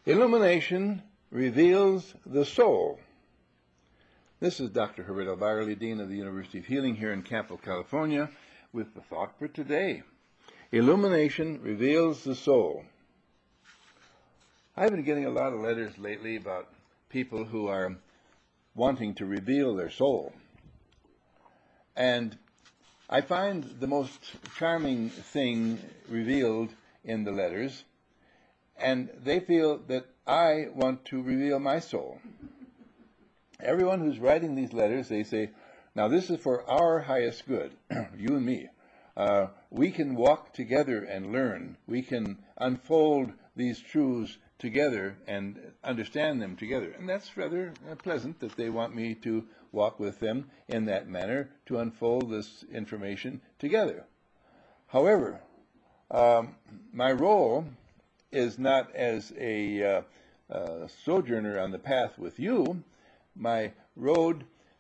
Illumination reveals the soul. This is Dr. Herbert L. Byerly, Dean of the University of Healing here in Campbell, California, with the thought for today. Illumination reveals the soul. I've been getting a lot of letters lately about people who are wanting to reveal their soul. And I find the most charming thing revealed in the letters, and they feel that I want to reveal my soul. Everyone who's writing these letters, they say, now this is for our highest good, you and me. We can walk together and learn. We can unfold these truths together and understand them together. And that's rather pleasant that they want me to walk with them in that manner to unfold this information together. However, my role is not as a sojourner on the path with you. My role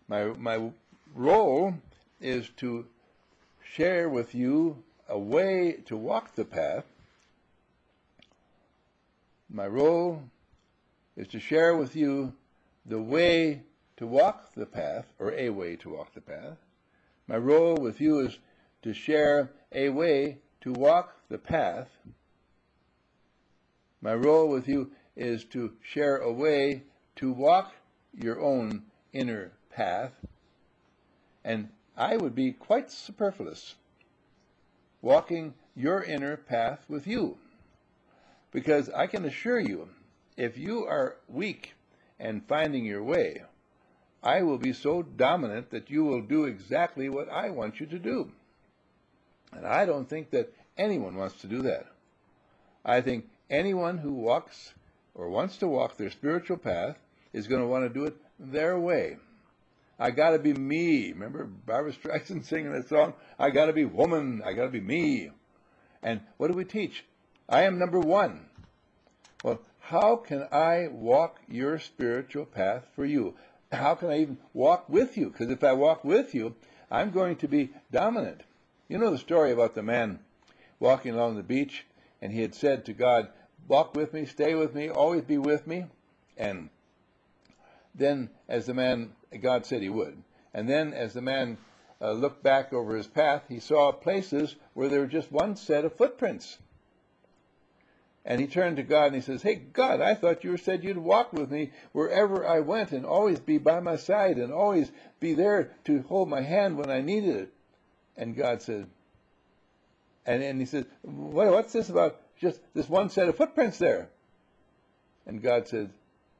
is to share with you a way to walk the path. My role is to share with you the way to walk the path, or a way to walk the path. My role with you is to share a way to walk the path. My role with you is to share a way to walk your own inner path. And I would be quite superfluous walking your inner path with you. Because I can assure you, if you are weak and finding your way, I will be so dominant that you will do exactly what I want you to do. And I don't think that anyone wants to do that. I think anyone who walks or wants to walk their spiritual path is going to want to do it their way. I got to be me. Remember Barbra Streisand singing that song? I got to be woman. I got to be me. And what do we teach? I am number one. Well, how can I walk your spiritual path for you? How can I even walk with you? Because if I walk with you, I'm going to be dominant. You know the story about the man walking along the beach, and he had said to God, walk with me, stay with me, always be with me. And then as the man, God said he would. And then as the man looked back over his path, he saw places where there were just one set of footprints. And he turned to God and he says, hey, God, I thought you said you'd walk with me wherever I went and always be by my side and always be there to hold my hand when I needed it. And God said, and he said, what's this about just this one set of footprints there? And God said,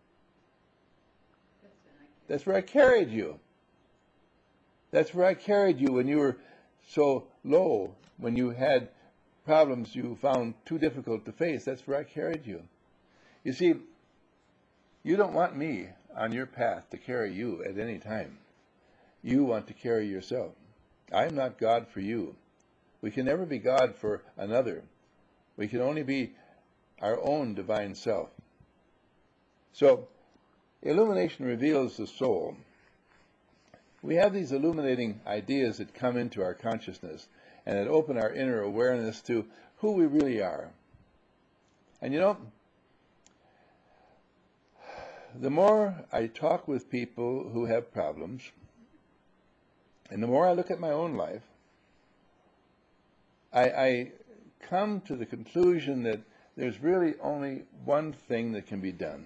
that's where I carried you. That's where I carried you when you were so low, when you had problems you found too difficult to face. That's where I carried you. You see, you don't want me on your path to carry you at any time. You want to carry yourself. I am not God for you. We can never be God for another. We can only be our own divine self. So, illumination reveals the soul. We have these illuminating ideas that come into our consciousness and that open our inner awareness to who we really are. And you know, the more I talk with people who have problems, and the more I look at my own life, I come to the conclusion that there's really only one thing that can be done.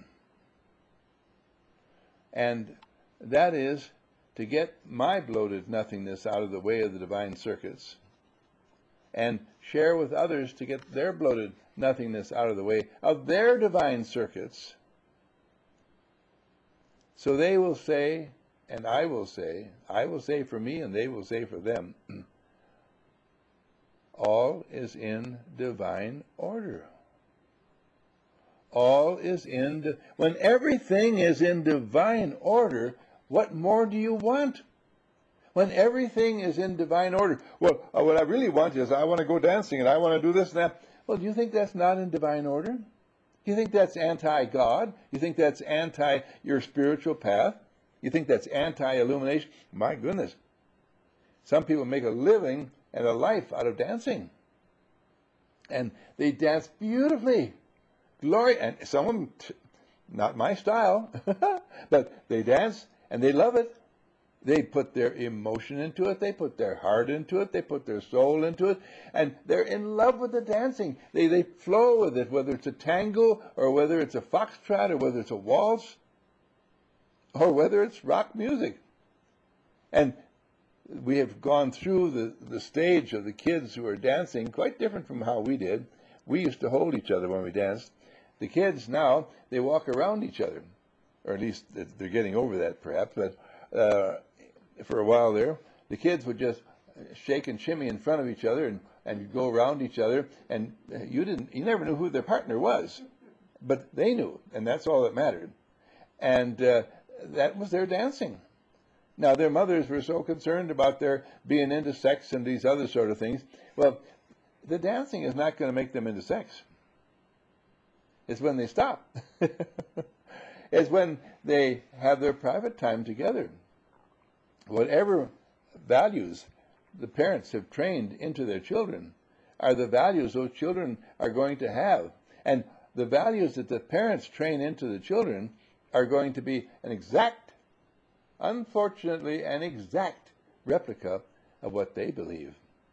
And that is to get my bloated nothingness out of the way of the divine circuits and share with others to get their bloated nothingness out of the way of their divine circuits. So they will say, and I will say for me and they will say for them, all is in divine order. All is in, when everything is in divine order, what more do you want? When everything is in divine order, well, what I really want is I want to go dancing and I want to do this and that. Well, do you think that's not in divine order? Do you think that's anti-God? You think that's anti your spiritual path? You think that's anti-illumination? My goodness. Some people make a living and a life out of dancing. And they dance beautifully. glory, and some of them, not my style, but they dance and they love it. They put their emotion into it. They put their heart into it. They put their soul into it. And they're in love with the dancing. They flow with it, whether it's a tango or whether it's a foxtrot or whether it's a waltz or whether it's rock music. And we have gone through the stage of the kids who are dancing quite different from how we did. We used to hold each other when we danced. The kids now, they walk around each other, or at least they're getting over that perhaps, but for a while there, the kids would just shake and shimmy in front of each other and go around each other, and you never knew who their partner was, but they knew, and that's all that mattered. And that was their dancing. Now, their mothers were so concerned about their being into sex and these other sort of things. Well, the dancing is not going to make them into sex. It's when they stop. It's when they have their private time together. Whatever values the parents have trained into their children are the values those children are going to have. And the values that the parents train into the children are going to be unfortunately, an exact replica of what they believe,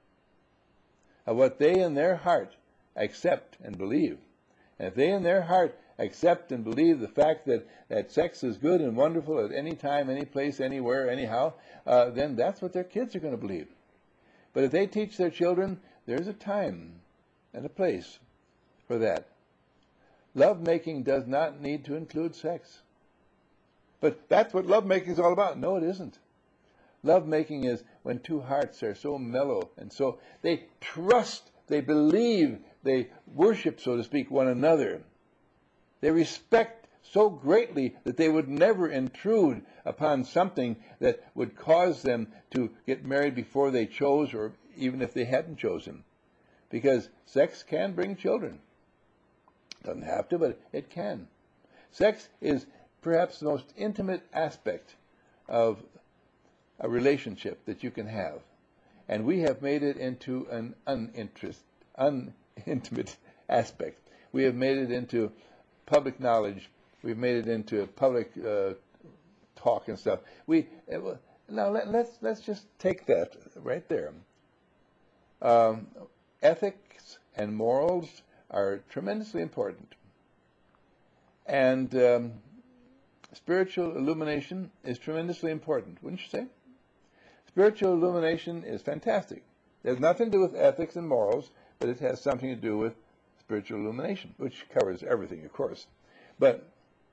of what they in their heart accept and believe. And if they in their heart accept and believe the fact that sex is good and wonderful at any time, any place, anywhere, anyhow, then that's what their kids are going to believe. But if they teach their children, there's a time and a place for that. Lovemaking does not need to include sex. But that's what lovemaking is all about. No, it isn't. Lovemaking is when two hearts are so mellow and so they trust, they believe, they worship, so to speak, one another. They respect so greatly that they would never intrude upon something that would cause them to get married before they chose, or even if they hadn't chosen. Because sex can bring children. Doesn't have to, but it can. Sex is perhaps the most intimate aspect of a relationship that you can have. And we have made it into an unintimate aspect. We have made it into public knowledge. We've made it into public talk and stuff. Now let's just take that right there. Ethics and morals are tremendously important. And spiritual illumination is tremendously important, wouldn't you say? Spiritual illumination is fantastic. It has nothing to do with ethics and morals, but it has something to do with spiritual illumination, which covers everything, of course. But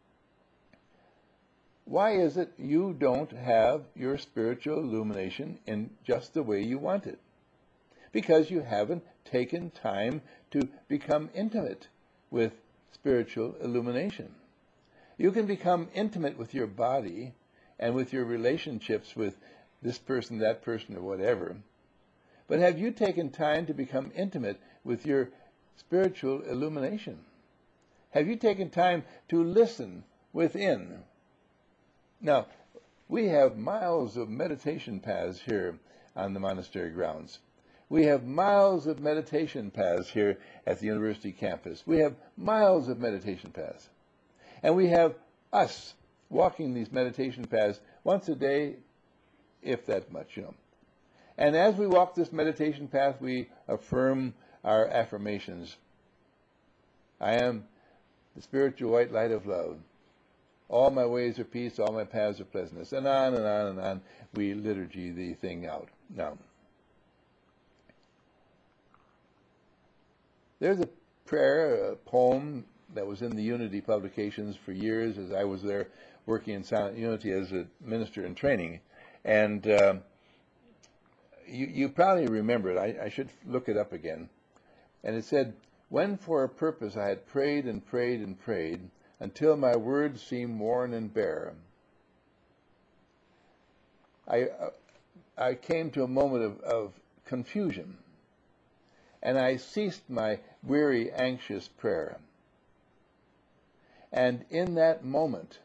why is it you don't have your spiritual illumination in just the way you want it? Because you haven't taken time to become intimate with spiritual illumination. You can become intimate with your body and with your relationships with this person, that person, or whatever. But have you taken time to become intimate with your spiritual illumination? Have you taken time to listen within? Now, we have miles of meditation paths here on the monastery grounds. We have miles of meditation paths here at the university campus. We have miles of meditation paths. And we have us walking these meditation paths once a day, if that much, And as we walk this meditation path, we affirm our affirmations. I am the spiritual white light of love. All my ways are peace, all my paths are pleasantness. And on and on and on, we liturgy the thing out. Now, there's a prayer, a poem that was in the Unity publications for years as I was there working in Silent Unity as a minister in training. And you probably remember it. I should look it up again. And it said, when for a purpose I had prayed and prayed and prayed, until my words seemed worn and bare, I came to a moment of confusion, and I ceased my weary, anxious prayer. And in that moment,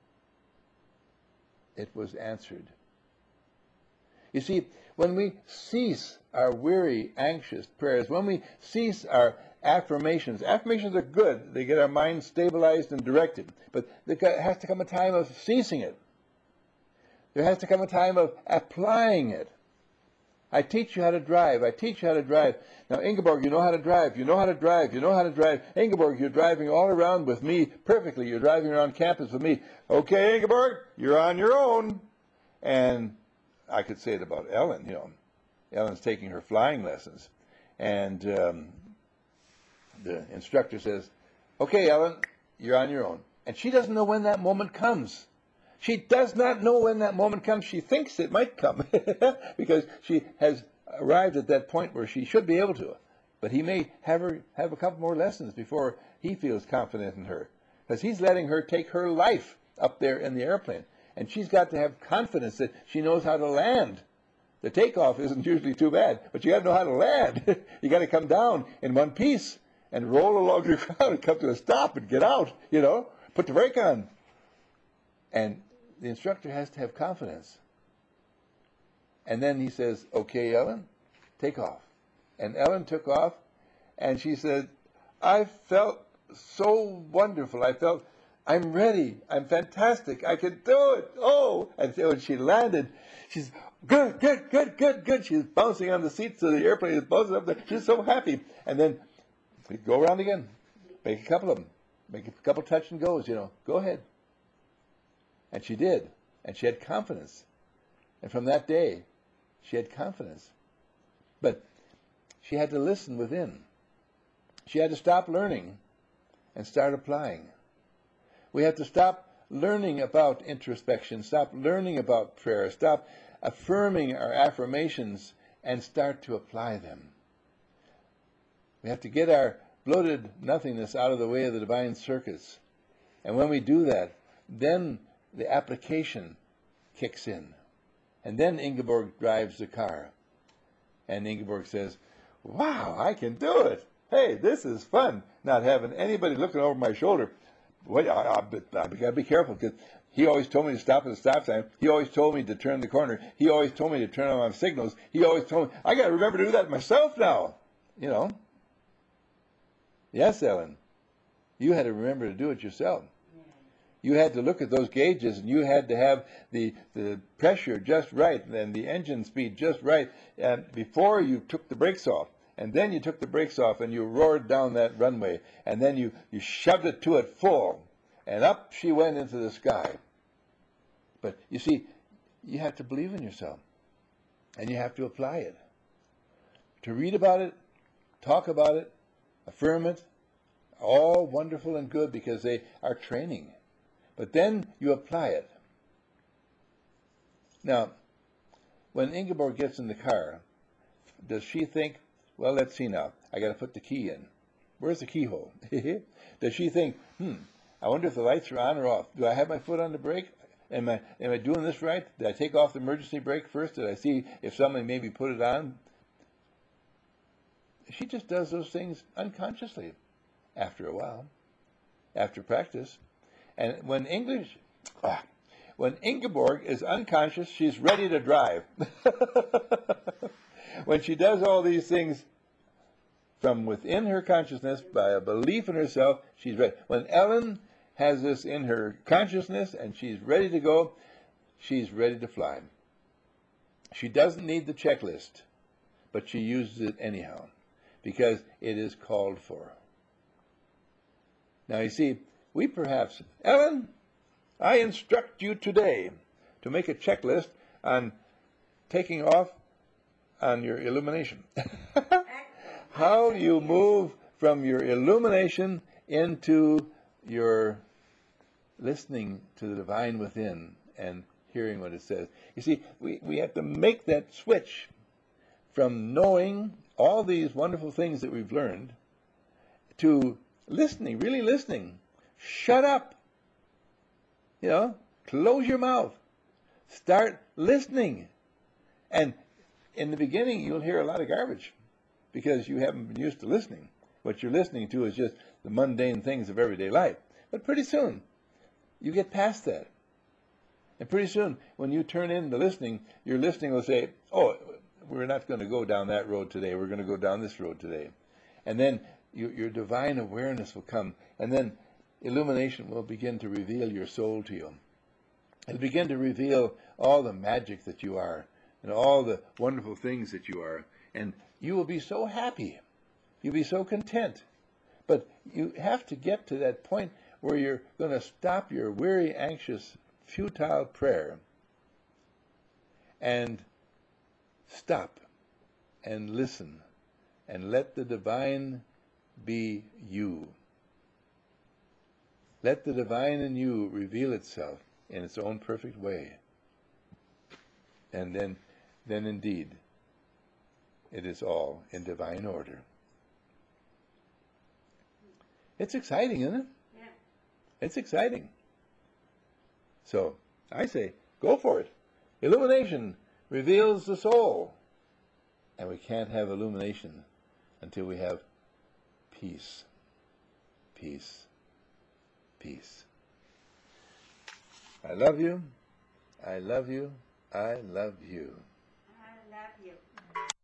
it was answered. You see, when we cease our weary, anxious prayers, when we cease our affirmations. Affirmations are good. They get our mind stabilized and directed. But there has to come a time of ceasing it. There has to come a time of applying it. I teach you how to drive. I teach you how to drive. Now, Ingeborg, you know how to drive. You know how to drive. You know how to drive. Ingeborg, you're driving all around with me perfectly. You're driving around campus with me. Okay, Ingeborg, you're on your own. And I could say it about Ellen, you know. Ellen's taking her flying lessons. And the instructor says, okay, Ellen, you're on your own. And she doesn't know when that moment comes. She does not know when that moment comes. She thinks it might come because she has arrived at that point where she should be able to. But he may have her have a couple more lessons before he feels confident in her, because he's letting her take her life up there in the airplane. And she's got to have confidence that she knows how to land. The takeoff isn't usually too bad, but you got to know how to land. You got to come down in one piece and roll along the ground and come to a stop and get out, you know, put the brake on. And the instructor has to have confidence. And then he says, okay, Ellen, take off. And Ellen took off, and she said, I felt so wonderful. I felt, I'm ready. I'm fantastic. I can do it. Oh! And so when she landed, she's, good, good, good, good, good. She's bouncing on the seats of the airplane. Is bouncing up there. She's so happy. And then we go around again. Make a couple of them. Make a couple touch and goes, you know. Go ahead. And she did. And she had confidence. And from that day, she had confidence. But she had to listen within. She had to stop learning and start applying. We have to stop learning about introspection, stop learning about prayer, stop affirming our affirmations, and start to apply them. We have to get our bloated nothingness out of the way of the divine circuits. And when we do that, then the application kicks in. And then Ingeborg drives the car. And Ingeborg says, wow, I can do it. Hey, this is fun, not having anybody looking over my shoulder. Well, I've got to be careful, because he always told me to stop at the stop sign. He always told me to turn the corner. He always told me to turn on my signals. He always told me, I got to remember to do that myself now. You know. Yes, Ellen. You had to remember to do it yourself. You had to look at those gauges, and you had to have the pressure just right and the engine speed just right before you took the brakes off. And then you took the brakes off and you roared down that runway. And then you shoved it to it full. And up she went into the sky. But you see, you have to believe in yourself. And you have to apply it. To read about it, talk about it, affirm it, all wonderful and good because they are training. But then you apply it. Now, when Ingeborg gets in the car, does she think, well, let's see now, I got to put the key in. Where's the keyhole? Does she think, I wonder if the lights are on or off. Do I have my foot on the brake? Am I doing this right? Did I take off the emergency brake first? Did I see if somebody maybe put it on? She just does those things unconsciously after a while, after practice. And when Ingeborg is unconscious, she's ready to drive. When she does all these things from within her consciousness, by a belief in herself, she's ready. When Ellen has this in her consciousness and she's ready to go, she's ready to fly. She doesn't need the checklist, but she uses it anyhow, because it is called for. Now you see, we perhaps, Ellen, I instruct you today to make a checklist on taking off on your illumination. How do you move from your illumination into your listening to the divine within and hearing what it says? You see, we have to make that switch from knowing all these wonderful things that we've learned to listening, really listening. Shut up. You know, close your mouth. Start listening. And in the beginning, you'll hear a lot of garbage because you haven't been used to listening. What you're listening to is just the mundane things of everyday life. But pretty soon, you get past that. And pretty soon, when you turn in the listening, your listening will say, oh, we're not going to go down that road today. We're going to go down this road today. And then your divine awareness will come, and then illumination will begin to reveal your soul to you. It'll begin to reveal all the magic that you are and all the wonderful things that you are, and you will be so happy. You'll be so content. But you have to get to that point where you're going to stop your weary, anxious, futile prayer and stop and listen and let the divine be you. Let the divine in you reveal itself in its own perfect way. And then indeed, it is all in divine order. It's exciting, isn't it? Yeah. It's exciting. So, I say, go for it. Illumination reveals the soul. And we can't have illumination until we have peace. Peace. Peace. I love you. I love you. I love you. I love you.